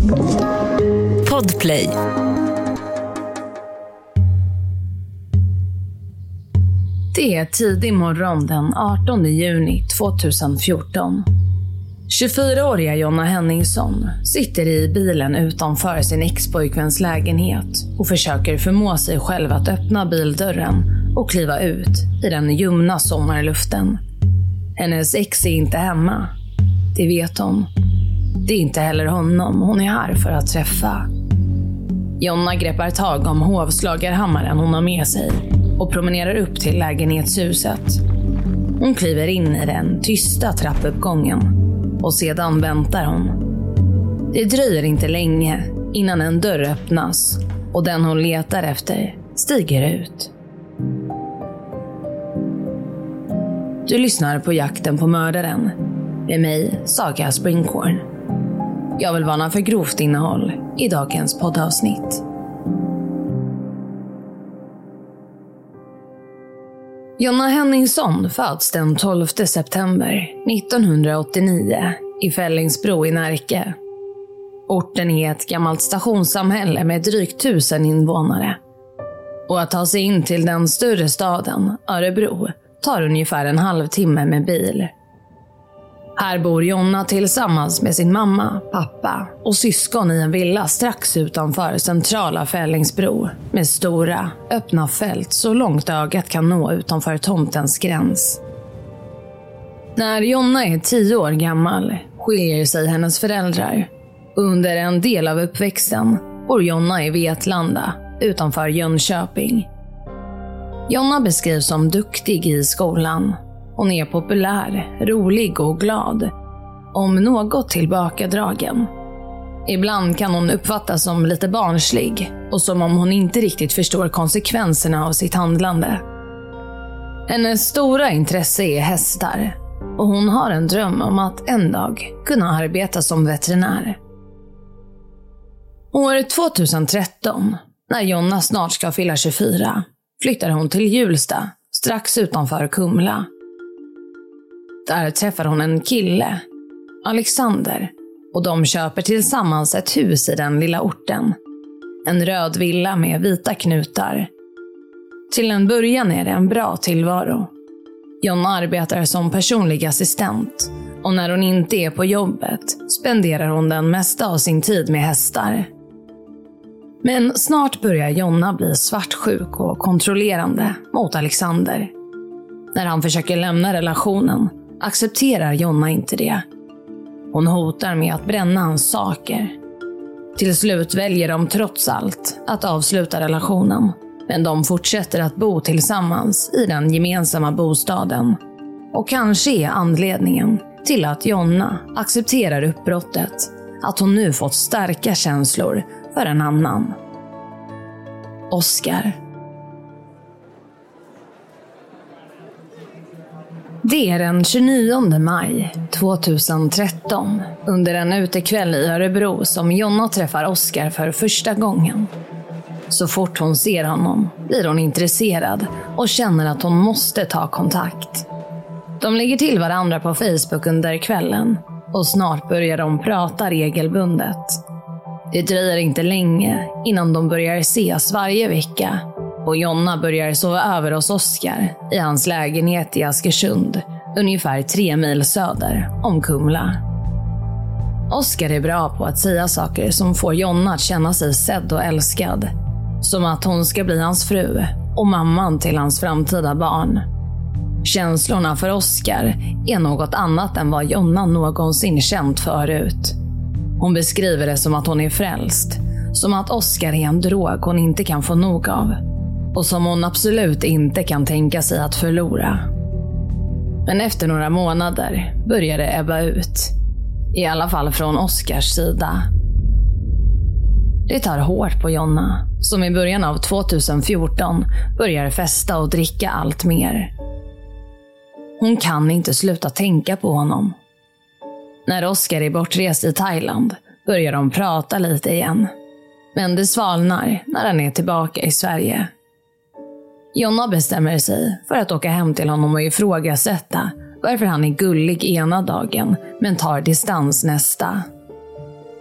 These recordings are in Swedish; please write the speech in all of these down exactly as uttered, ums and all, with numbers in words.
Podplay. Det är tidig morgon den artonde juni tjugohundrafjorton. tjugofyraåriga Jonna Henningsson sitter i bilen utanför sin ex-pojkväns lägenhet och försöker förmå sig själv att öppna bildörren och kliva ut i den ljumna sommarluften. Hennes ex är inte hemma. Det vet hon. Det är inte heller honom hon är här för att träffa. Jonna greppar tag om hovslagarhammaren hon har med sig och promenerar upp till lägenhetshuset. Hon kliver in i den tysta trappuppgången och sedan väntar hon. Det dröjer inte länge innan en dörr öppnas och den hon letar efter stiger ut. Du lyssnar på Jakten på mördaren med mig, Saga Springhorn. Jag vill varna för grovt innehåll i dagens poddavsnitt. Jonna Henningsson föds den tolfte september nittonhundraåttionio i Fällingsbro i Närke. Orten är ett gammalt stationssamhälle med drygt tusen invånare. Och att ta sig in till den större staden, Örebro, tar ungefär en halvtimme med bil. Här bor Jonna tillsammans med sin mamma, pappa och syskon i en villa strax utanför centrala Fällingsbro med stora, öppna fält så långt ögat kan nå utanför tomtens gräns. När Jonna är tio år gammal skiljer sig hennes föräldrar. Under en del av uppväxten bor Jonna i Vetlanda utanför Jönköping. Jonna beskrivs som duktig i skolan. Hon är populär, rolig och glad. Om något tillbakadragen. Ibland kan hon uppfattas som lite barnslig och som om hon inte riktigt förstår konsekvenserna av sitt handlande. Hennes stora intresse är hästar och hon har en dröm om att en dag kunna arbeta som veterinär. År tjugohundratretton, när Jonna snart ska fylla tjugofyra, flyttar hon till Hjulsta, strax utanför Kumla. Där träffar hon en kille, Alexander, och de köper tillsammans ett hus i den lilla orten. En röd villa med vita knutar. Till en början är det en bra tillvaro. Jonna arbetar som personlig assistent och när hon inte är på jobbet spenderar hon den mesta av sin tid med hästar. Men snart börjar Jonna bli svartsjuk och kontrollerande mot Alexander. När han försöker lämna relationen accepterar Jonna inte det. Hon hotar med att bränna hans saker. Till slut väljer de trots allt att avsluta relationen. Men de fortsätter att bo tillsammans i den gemensamma bostaden. Och kanske är anledningen till att Jonna accepterar uppbrottet att hon nu fått starka känslor för en annan. Oskar. Det är den tjugonionde maj tjugotretton under en utekväll i Örebro som Jonna träffar Oskar för första gången. Så fort hon ser honom blir hon intresserad och känner att hon måste ta kontakt. De lägger till varandra på Facebook under kvällen och snart börjar de prata regelbundet. Det dröjer inte länge innan de börjar ses varje vecka och Jonna börjar sova över hos Oskar i hans lägenhet i Askersund, ungefär tre mil söder om Kumla. Oskar är bra på att säga saker som får Jonna att känna sig sedd och älskad. Som att hon ska bli hans fru och mamman till hans framtida barn. Känslorna för Oskar är något annat än vad Jonna någonsin känt förut. Hon beskriver det som att hon är frälst. Som att Oskar är en drog hon inte kan få nog av. Och som hon absolut inte kan tänka sig att förlora. Men efter några månader börjar det ebba ut. I alla fall från Oskars sida. Det tar hårt på Jonna, som i början av tjugofjorton börjar festa och dricka allt mer. Hon kan inte sluta tänka på honom. När Oskar är bortrest i Thailand börjar de prata lite igen. Men det svalnar när han är tillbaka i Sverige. Jonna bestämmer sig för att åka hem till honom och ifrågasätta varför han är gullig ena dagen men tar distans nästa.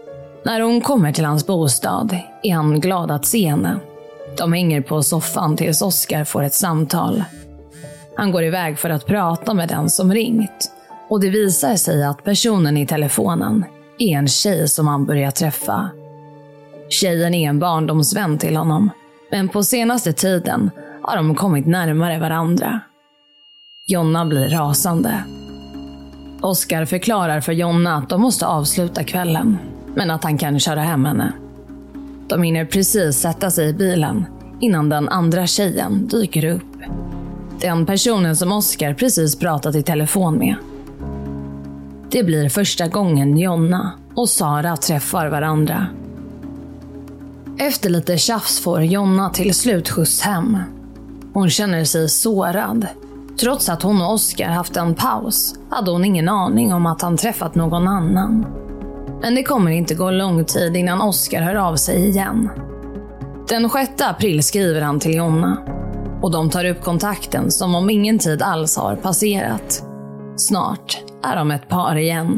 När hon kommer till hans bostad är han glad att se henne. De hänger på soffan tills Oskar får ett samtal. Han går iväg för att prata med den som ringt, och det visar sig att personen i telefonen är en tjej som han börjar träffa. Tjejen är en barndomsvän till honom, men på senaste tiden har de kommit närmare varandra. Jonna blir rasande. Oskar förklarar för Jonna att de måste avsluta kvällen, men att han kan köra hem henne. De hinner precis sätta sig i bilen innan den andra tjejen dyker upp. Den personen som Oskar precis pratat i telefon med. Det blir första gången Jonna och Sara träffar varandra. Efter lite tjafs får Jonna till slut skjuts hem. Hon känner sig sårad. Trots att hon och Oskar haft en paus hade hon ingen aning om att han träffat någon annan. Men det kommer inte gå lång tid innan Oskar hör av sig igen. Den sjätte april skriver han till Jonna, och de tar upp kontakten som om ingen tid alls har passerat. Snart är de ett par igen.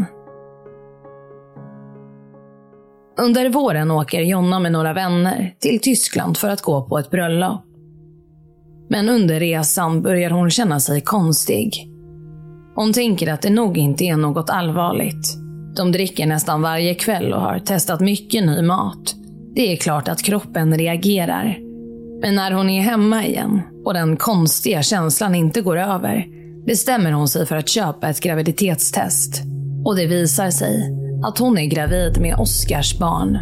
Under våren åker Jonna med några vänner till Tyskland för att gå på ett bröllop. Men under resan börjar hon känna sig konstig. Hon tänker att det nog inte är något allvarligt. De dricker nästan varje kväll och har testat mycket ny mat. Det är klart att kroppen reagerar. Men när hon är hemma igen och den konstiga känslan inte går över, bestämmer hon sig för att köpa ett graviditetstest. Och det visar sig att hon är gravid med Oskars barn.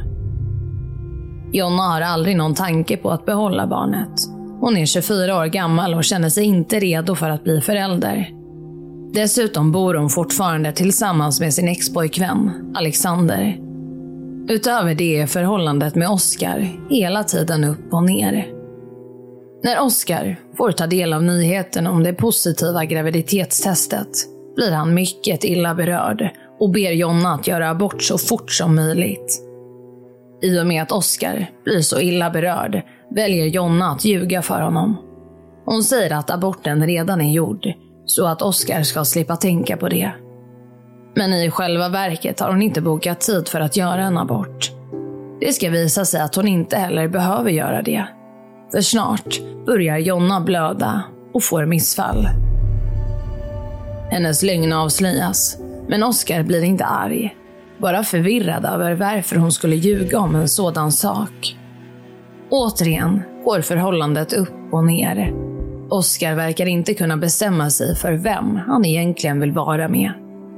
Jonna har aldrig någon tanke på att behålla barnet. Hon är tjugofyra år gammal och känner sig inte redo för att bli förälder. Dessutom bor hon fortfarande tillsammans med sin expojkvän, Alexander. Utöver det är förhållandet med Oskar hela tiden upp och ner. När Oskar får ta del av nyheten om det positiva graviditetstestet blir han mycket illa berörd och ber Jonna att göra abort så fort som möjligt. I och med att Oskar blir så illa berörd väljer Jonna att ljuga för honom. Hon säger att aborten redan är gjord, så att Oskar ska slippa tänka på det. Men i själva verket har hon inte bokat tid för att göra en abort. Det ska visa sig att hon inte heller behöver göra det. För snart börjar Jonna blöda och får missfall. Hennes lögn avslöjas, men Oskar blir inte arg. Bara förvirrad över varför hon skulle ljuga om en sådan sak. Återigen går förhållandet upp och ner. Oskar verkar inte kunna bestämma sig för vem han egentligen vill vara med.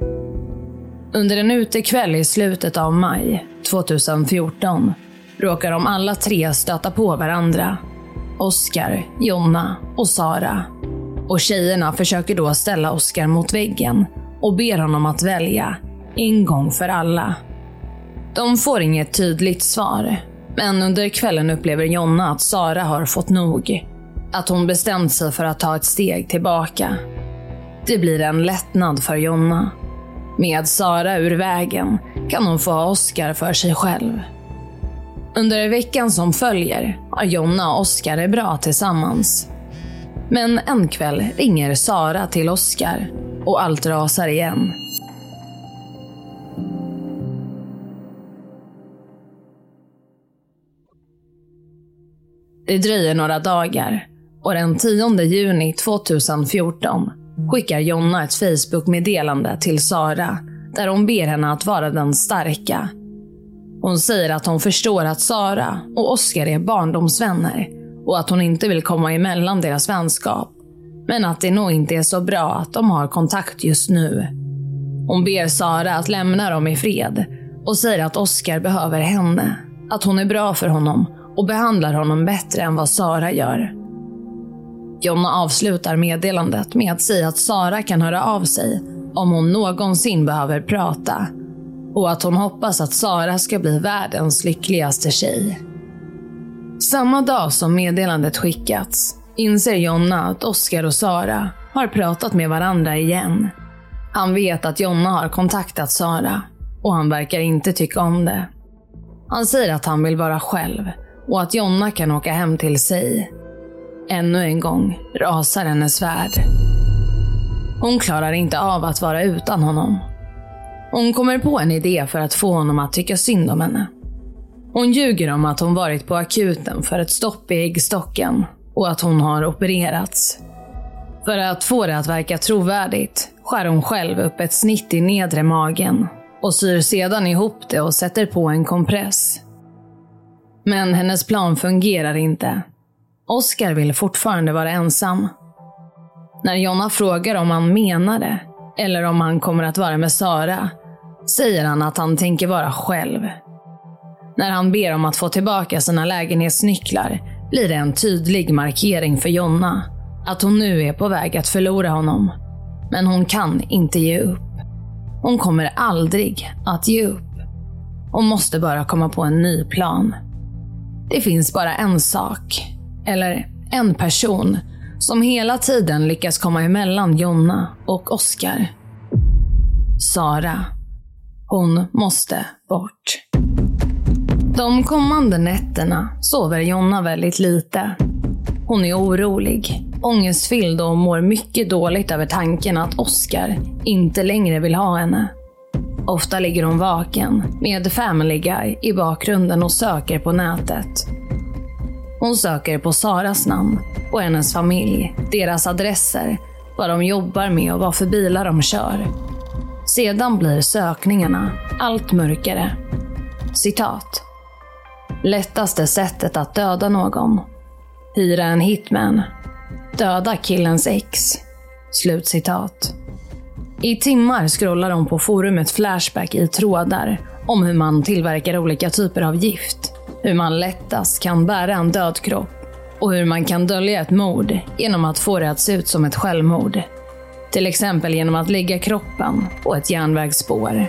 Under en utekväll i slutet av maj tjugohundrafjorton råkar de alla tre stöta på varandra. Oskar, Jonna och Sara. Och tjejerna försöker då ställa Oskar mot väggen och ber honom att välja en gång för alla. De får inget tydligt svar, men under kvällen upplever Jonna att Sara har fått nog. Att hon bestämt sig för att ta ett steg tillbaka. Det blir en lättnad för Jonna. Med Sara ur vägen kan hon få ha Oskar för sig själv. Under veckan som följer har Jonna och Oskar det bra tillsammans. Men en kväll ringer Sara till Oskar och allt rasar igen. Det dröjer några dagar och den tionde juni tjugohundrafjorton skickar Jonna ett Facebook-meddelande till Sara där hon ber henne att vara den starka. Hon säger att hon förstår att Sara och Oskar är barndomsvänner och att hon inte vill komma emellan deras vänskap, men att det nog inte är så bra att de har kontakt just nu. Hon ber Sara att lämna dem i fred och säger att Oskar behöver henne, att hon är bra för honom och behandlar honom bättre än vad Sara gör. Jonna avslutar meddelandet med att säga att Sara kan höra av sig om hon någonsin behöver prata och att hon hoppas att Sara ska bli världens lyckligaste tjej. Samma dag som meddelandet skickats inser Jonna att Oskar och Sara har pratat med varandra igen. Han vet att Jonna har kontaktat Sara och han verkar inte tycka om det. Han säger att han vill vara själv och att Jonna kan åka hem till sig. Ännu en gång rasar hennes värld. Hon klarar inte av att vara utan honom. Hon kommer på en idé för att få honom att tycka synd om henne. Hon ljuger om att hon varit på akuten för ett stopp i äggstocken och att hon har opererats. För att få det att verka trovärdigt skär hon själv upp ett snitt i nedre magen och syr sedan ihop det och sätter på en kompress. Men hennes plan fungerar inte. Oskar vill fortfarande vara ensam. När Jonna frågar om han menar det eller om han kommer att vara med Sara, säger han att han tänker vara själv. När han ber om att få tillbaka sina lägenhetsnycklar blir det en tydlig markering för Jonna att hon nu är på väg att förlora honom. Men hon kan inte ge upp. Hon kommer aldrig att ge upp. Hon måste bara komma på en ny plan. Det finns bara en sak, eller en person, som hela tiden lyckas komma emellan Jonna och Oskar. Sara. Hon måste bort. De kommande nätterna sover Jonna väldigt lite. Hon är orolig, ångestfylld och mår mycket dåligt över tanken att Oskar inte längre vill ha henne. Ofta ligger hon vaken med Family Guy i bakgrunden och söker på nätet. Hon söker på Saras namn och hennes familj, deras adresser, vad de jobbar med och vad för bilar de kör. Sedan blir sökningarna allt mörkare. Citat. Lättaste sättet att döda någon. Hyra en hitman. Döda killens ex. Slutcitat. I timmar scrollar de på forumet Flashback i trådar om hur man tillverkar olika typer av gift, hur man lättast kan bära en död kropp och hur man kan dölja ett mord genom att få det att se ut som ett självmord. Till exempel genom att lägga kroppen på ett järnvägsspår.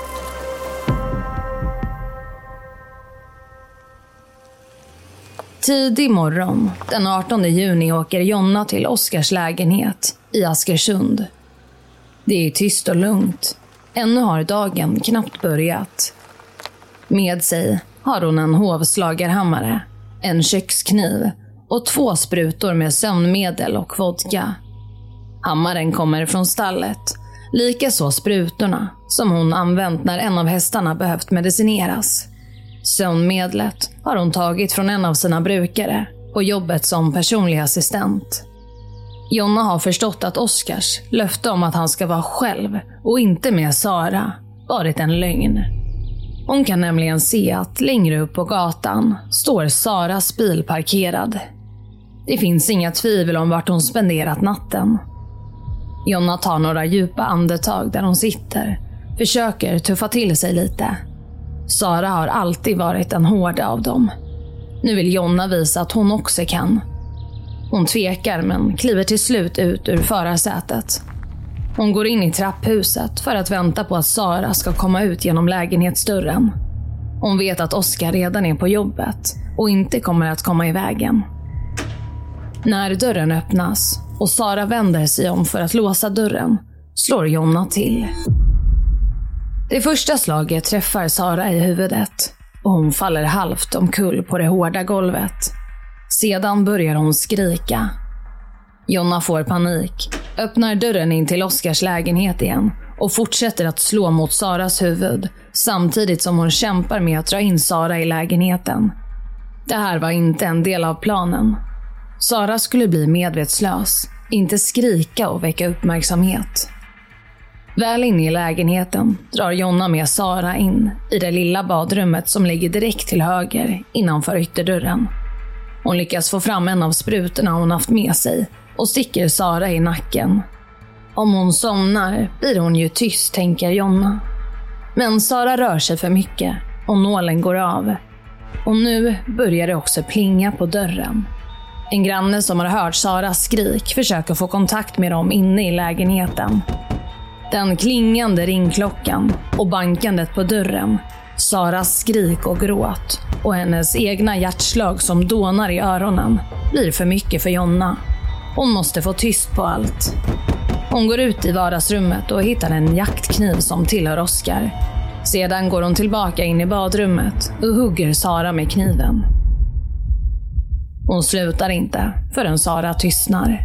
Tidig morgon, den artonde juni, åker Jonna till Oskars lägenhet i Askersund. Det är tyst och lugnt. Ännu har dagen knappt börjat. Med sig har hon en hovslagarhammare, en kökskniv och två sprutor med sömnmedel och vodka. Hammaren kommer från stallet, likaså sprutorna som hon använt när en av hästarna behövt medicineras. Sömnmedlet har hon tagit från en av sina brukare på jobbet som personlig assistent. Jonna har förstått att Oskars löfte om att han ska vara själv och inte med Sara varit en lögn. Hon kan nämligen se att längre upp på gatan står Saras bil parkerad. Det finns inga tvivel om vart hon spenderat natten. Jonna tar några djupa andetag där hon sitter, försöker tuffa till sig lite. Sara har alltid varit en hård av dem. Nu vill Jonna visa att hon också kan. Hon tvekar men kliver till slut ut ur förarsätet. Hon går in i trapphuset för att vänta på att Sara ska komma ut genom lägenhetsdörren. Hon vet att Oskar redan är på jobbet och inte kommer att komma i vägen. När dörren öppnas och Sara vänder sig om för att låsa dörren slår Jonna till. Det första slaget träffar Sara i huvudet och hon faller halvt omkull på det hårda golvet. Sedan börjar hon skrika. Jonna får panik, öppnar dörren in till Oskars lägenhet igen och fortsätter att slå mot Saras huvud samtidigt som hon kämpar med att dra in Sara i lägenheten. Det här var inte en del av planen. Sara skulle bli medvetslös, inte skrika och väcka uppmärksamhet. Väl inne i lägenheten drar Jonna med Sara in i det lilla badrummet som ligger direkt till höger innanför ytterdörren. Hon lyckas få fram en av sprutorna hon haft med sig och sticker Sara i nacken. Om hon somnar blir hon ju tyst, tänker Jonna. Men Sara rör sig för mycket och nålen går av. Och nu börjar det också plinga på dörren. En granne som har hört Saras skrik försöker få kontakt med dem inne i lägenheten. Den klingande ringklockan och bankandet på dörren, Saras skrik och gråt och hennes egna hjärtslag som dånar i öronen blir för mycket för Jonna. Hon måste få tyst på allt. Hon går ut i vardagsrummet och hittar en jaktkniv som tillhör Oskar. Sedan går hon tillbaka in i badrummet och hugger Sara med kniven. Hon slutar inte förrän Sara tystnar.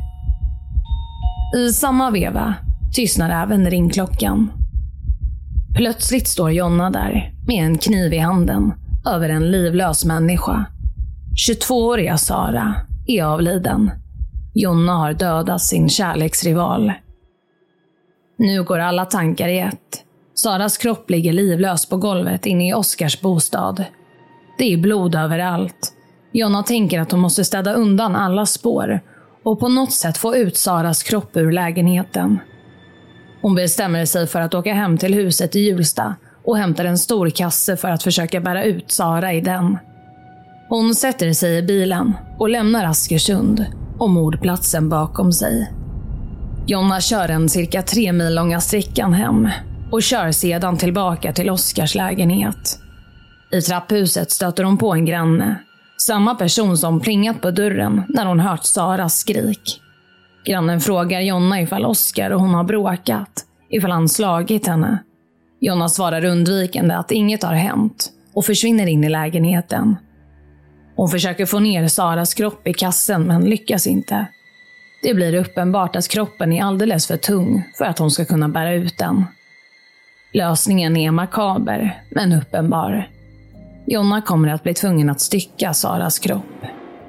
I samma veva tystnar även ringklockan. Plötsligt står Jonna där med en kniv i handen, över en livlös människa. tjugotvååriga Sara är avliden. Jonna har dödat sin kärleksrival. Nu går alla tankar i ett. Saras kropp ligger livlös på golvet inne i Oskars bostad. Det är blod överallt. Jonna tänker att hon måste städa undan alla spår och på något sätt få ut Saras kropp ur lägenheten. Hon bestämmer sig för att åka hem till huset i Hjulsta och hämtar en stor kasse för att försöka bära ut Sara i den. Hon sätter sig i bilen och lämnar Askersund och mordplatsen bakom sig. Jonna kör en cirka tre mil långa sträckan hem och kör sedan tillbaka till Oskars lägenhet. I trapphuset stöter hon på en granne. Samma person som plingat på dörren när hon hört Saras skrik. Grannen frågar Jonna ifall Oskar och hon har bråkat, ifall han slagit henne. Jonna svarar undvikande att inget har hänt och försvinner in i lägenheten. Hon försöker få ner Saras kropp i kassen men lyckas inte. Det blir uppenbart att kroppen är alldeles för tung för att hon ska kunna bära ut den. Lösningen är makaber men uppenbar. Jonna kommer att bli tvungen att stycka Saras kropp.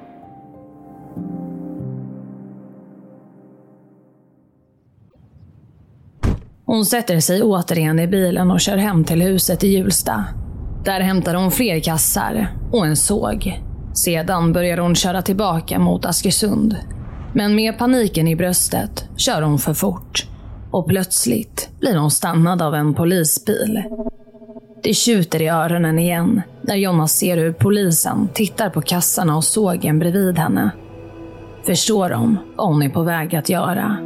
Hon sätter sig återigen i bilen och kör hem till huset i Hjulsta. Där hämtar hon fler kassar och en såg. Sedan börjar hon köra tillbaka mot Askersund. Men med paniken i bröstet kör hon för fort. Och plötsligt blir hon stannad av en polisbil. Det tjuter i öronen igen när Jonna ser hur polisen tittar på kassarna och sågen bredvid henne. Förstår de vad hon är på väg att göra?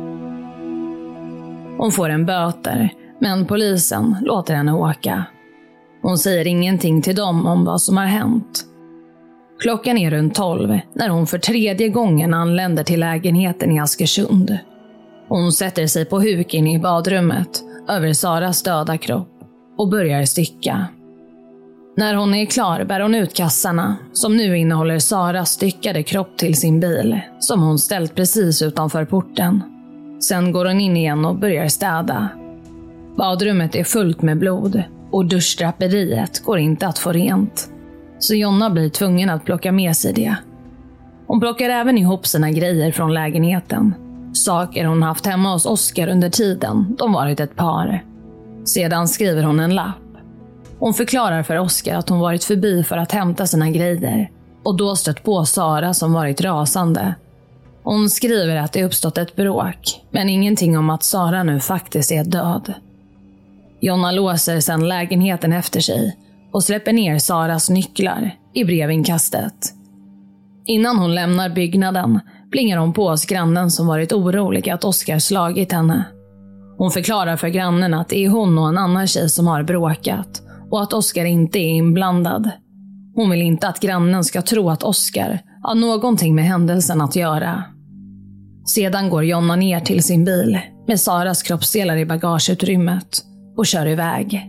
Hon får en böter, men polisen låter henne åka. Hon säger ingenting till dem om vad som har hänt. Klockan är runt tolv när hon för tredje gången anländer till lägenheten i Askersund. Hon sätter sig på huk in i badrummet över Saras döda kropp och börjar stycka. När hon är klar bär hon ut kassarna som nu innehåller Saras styckade kropp till sin bil som hon ställt precis utanför porten. Sen går hon in igen och börjar städa. Badrummet är fullt med blod och duschdraperiet går inte att få rent. Så Jonna blir tvungen att plocka med sig det. Hon plockar även ihop sina grejer från lägenheten. Saker hon haft hemma hos Oskar under tiden de varit ett par. Sedan skriver hon en lapp. Hon förklarar för Oskar att hon varit förbi för att hämta sina grejer och då stött på Sara som varit rasande. Hon skriver att det uppstått ett bråk, men ingenting om att Sara nu faktiskt är död. Jonna låser sedan lägenheten efter sig och släpper ner Saras nycklar i brevinkastet. Innan hon lämnar byggnaden plingar hon på oss grannen som varit orolig att Oskar slagit henne. Hon förklarar för grannen att det är hon och en annan tjej som har bråkat och att Oskar inte är inblandad. Hon vill inte att grannen ska tro att Oskar har någonting med händelsen att göra. Sedan går Jonna ner till sin bil med Saras kroppsdelar i bagageutrymmet och kör iväg.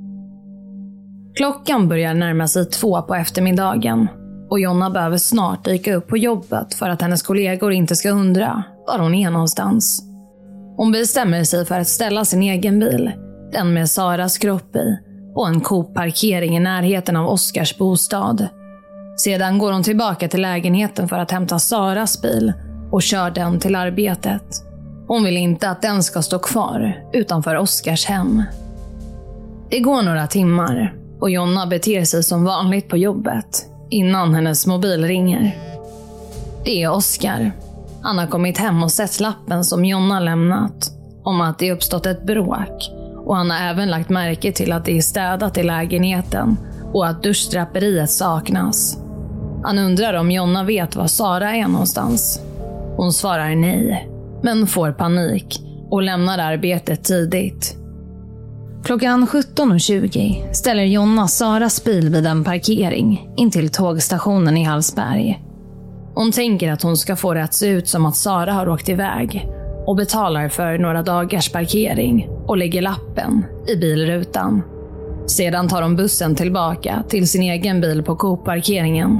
Klockan börjar närma sig två på eftermiddagen och Jonna behöver snart dyka upp på jobbet för att hennes kollegor inte ska undra var hon är någonstans. Hon bestämmer sig för att ställa sin egen bil, den med Saras kropp i, på en Coop-parkering i närheten av Oskars bostad. Sedan går hon tillbaka till lägenheten för att hämta Saras bil och kör den till arbetet. Hon vill inte att den ska stå kvar utanför Oskars hem. Det går några timmar och Jonna beter sig som vanligt på jobbet innan hennes mobil ringer. Det är Oskar. Han har kommit hem och sett lappen som Jonna lämnat om att det uppstått ett bråk och han har även lagt märke till att det är städat i lägenheten och att duschdraperiet saknas. Han undrar om Jonna vet var Sara är någonstans. Hon svarar nej, men får panik och lämnar arbetet tidigt. Klockan sjutton tjugo ställer Jonna Saras bil vid en parkering in till tågstationen i Hallsberg. Hon tänker att hon ska få det att se ut som att Sara har åkt iväg och betalar för några dagars parkering och lägger lappen i bilrutan. Sedan tar hon bussen tillbaka till sin egen bil på Coop-parkeringen.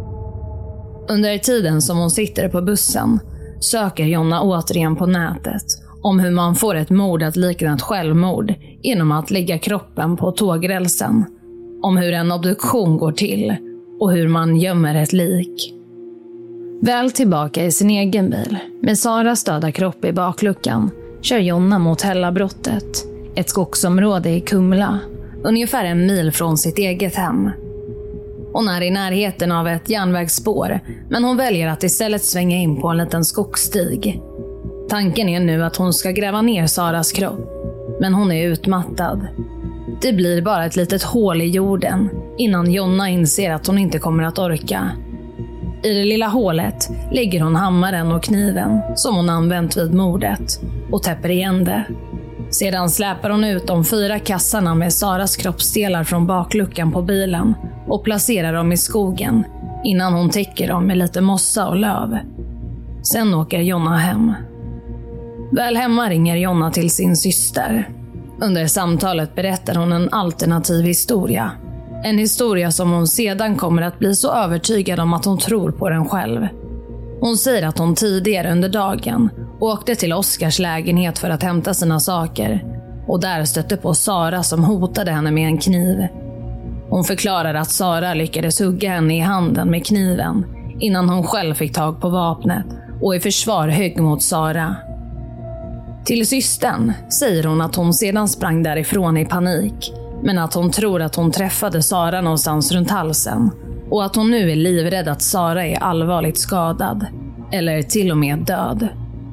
Under tiden som hon sitter på bussen söker Jonna återigen på nätet om hur man får ett mord att likna ett självmord genom att lägga kroppen på tågrälsen. om hur en obduktion går till och hur man gömmer ett lik. Väl tillbaka i sin egen bil, med Saras döda kropp i bakluckan, kör Jonna mot Hällabrottet, ett skogsområde i Kumla, ungefär en mil från sitt eget hem. Hon är i närheten av ett järnvägsspår, men hon väljer att istället svänga in på en liten skogsstig. Tanken är nu att hon ska gräva ner Saras kropp, men hon är utmattad. Det blir bara ett litet hål i jorden innan Jonna inser att hon inte kommer att orka. I det lilla hålet lägger hon hammaren och kniven som hon använt vid mordet och täpper igen det. Sedan släpar hon ut de fyra kassarna med Saras kroppsdelar från bakluckan på bilen och placerar dem i skogen innan hon täcker dem med lite mossa och löv. Sen åker Jonna hem. Väl hemma ringer Jonna till sin syster. Under samtalet berättar hon en alternativ historia. En historia som hon sedan kommer att bli så övertygad om att hon tror på den själv. Hon säger att hon tidigare under dagen åkte till Oskars lägenhet för att hämta sina saker och där stötte på Sara som hotade henne med en kniv. Hon förklarar att Sara lyckades hugga henne i handen med kniven innan hon själv fick tag på vapnet och i försvar högg mot Sara. Till systern säger hon att hon sedan sprang därifrån i panik, men att hon tror att hon träffade Sara någonstans runt halsen och att hon nu är livrädd att Sara är allvarligt skadad, eller till och med död.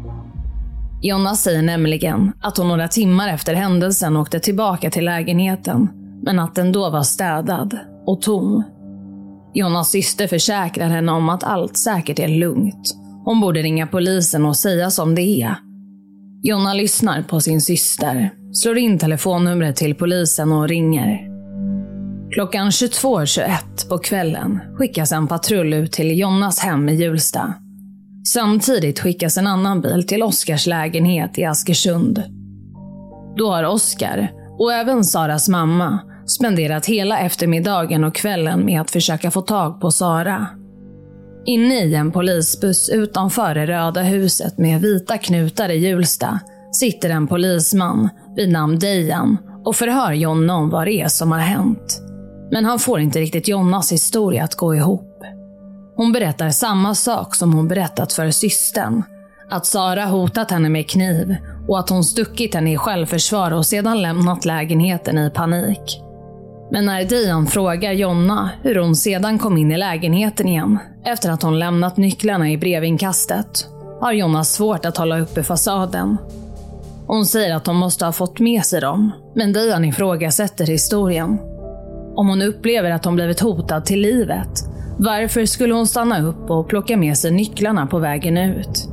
Jonna säger nämligen att hon några timmar efter händelsen åkte tillbaka till lägenheten, men att den då var städad och tom. Jonnas syster försäkrar henne om att allt säkert är lugnt. Hon borde ringa polisen och säga som det är. Jonna lyssnar på sin syster, slår in telefonnumret till polisen och ringer. Klockan tjugotvå tjugoett på kvällen skickas en patrull ut till Jonnas hem i Hjulsta. Samtidigt skickas en annan bil till Oskars lägenhet i Askersund. Då har Oskar och även Saras mamma spenderat hela eftermiddagen och kvällen med att försöka få tag på Sara. Inne i en polisbuss utanför det röda huset med vita knutar i Hjulsta sitter en polisman vid namn Dejan och förhör Jonna om vad det är som har hänt. Men han får inte riktigt Jonnas historia att gå ihop. Hon berättar samma sak som hon berättat för systern. Att Sara hotat henne med kniv och att hon stuckit henne i självförsvar och sedan lämnat lägenheten i panik. Men när Dejan frågar Jonna hur hon sedan kom in i lägenheten igen efter att hon lämnat nycklarna i brevinkastet, har Jonna svårt att hålla uppe fasaden. Hon säger att hon måste ha fått med sig dem, men Dejan ifrågasätter historien. Om hon upplever att hon blivit hotad till livet, varför skulle hon stanna upp och plocka med sig nycklarna på vägen ut?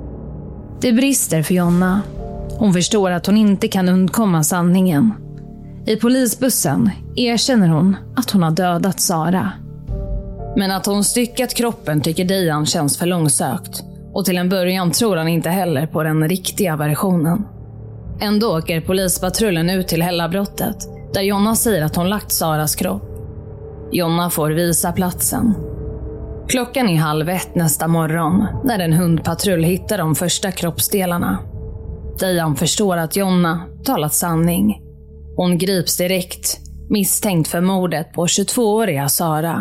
Det brister för Jonna. Hon förstår att hon inte kan undkomma sanningen. I polisbussen erkänner hon att hon har dödat Sara. Men att hon styckat kroppen tycker Dejan känns för långsökt. Och till en början tror han inte heller på den riktiga versionen. Ändå åker polispatrullen ut till Hällabrottet, där Jonna säger att hon lagt Saras kropp. Jonna får visa platsen. Klockan är halv ett nästa morgon när en hundpatrull hittar de första kroppsdelarna. Dejan förstår att Jonna talat sanning. Hon grips direkt, misstänkt för mordet på tjugotvååriga Sara.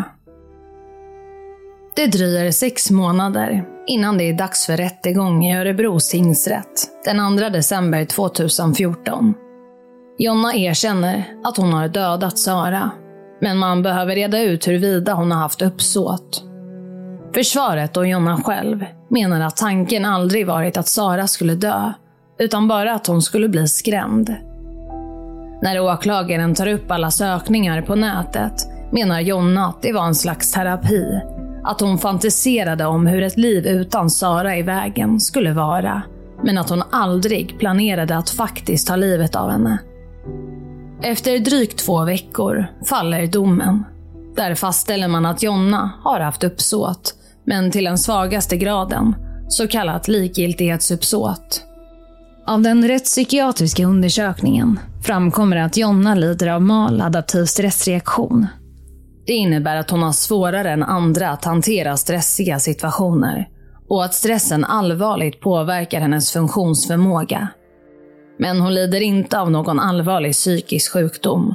Det dröjer sex månader innan det är dags för rättegång i Örebros tingsrätt den andra december tjugohundrafjorton. Jonna erkänner att hon har dödat Sara, men man behöver reda ut huruvida hon har haft uppsåt. Försvaret och Jonna själv menar att tanken aldrig varit att Sara skulle dö, utan bara att hon skulle bli skrämd. När åklagaren tar upp alla sökningar på nätet menar Jonna att det var en slags terapi, att hon fantiserade om hur ett liv utan Sara i vägen skulle vara, men att hon aldrig planerade att faktiskt ta livet av henne. Efter drygt två veckor faller domen. Där fastställer man att Jonna har haft uppsåt, men till den svagaste graden, så kallat likgiltighetsuppsåt. Av den rättspsykiatriska undersökningen framkommer att Jonna lider av maladaptiv stressreaktion. Det innebär att hon har svårare än andra att hantera stressiga situationer och att stressen allvarligt påverkar hennes funktionsförmåga. Men hon lider inte av någon allvarlig psykisk sjukdom.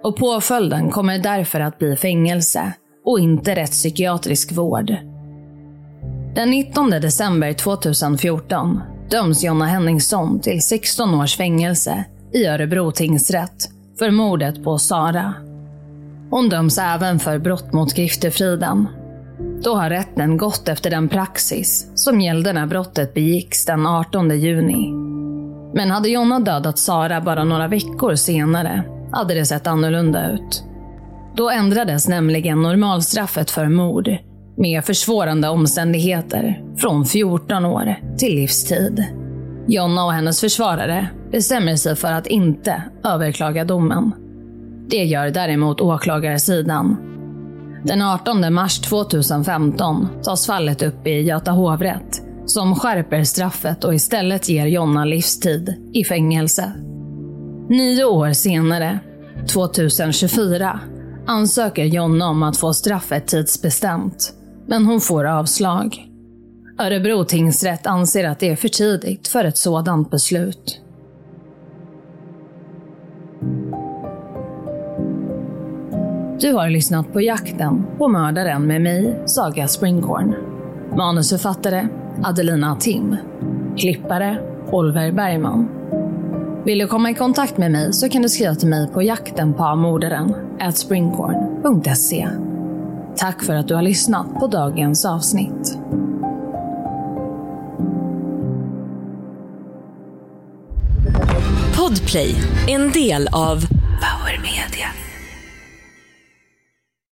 och påföljden kommer därför att bli fängelse och inte rättspsykiatrisk vård. Den nittonde december tjugohundrafjorton döms Jonna Henningsson till sexton års fängelse i Örebro tingsrätt för mordet på Sara. Hon döms även för brott mot griftefriden. Då har rätten gått efter den praxis som gällde när brottet begicks den artonde juni. Men hade Jonna dödat Sara bara några veckor senare hade det sett annorlunda ut. Då ändrades nämligen normalstraffet för mord med försvårande omständigheter från fjorton år till livstid. Jonna och hennes försvarare bestämmer sig för att inte överklaga domen. Det gör däremot åklagarsidan. Den artonde mars tjugohundrafemton tas fallet upp i Göta hovrätt som skärper straffet och istället ger Jonna livstid i fängelse. Nio år senare, tjugohundratjugofyra, ansöker Jonna om att få straffet tidsbestämt, men hon får avslag. Örebro tingsrätt anser att det är för tidigt för ett sådant beslut. Du har lyssnat på Jakten på mördaren med mig, Saga Springhorn. Manusförfattare Adelina Tim. Klippare Oliver Bergman. Vill du komma i kontakt med mig så kan du skriva till mig på jaktenpamordaren at springhorn punkt se. Tack för att du har lyssnat på dagens avsnitt. Podplay, en del av Power Media.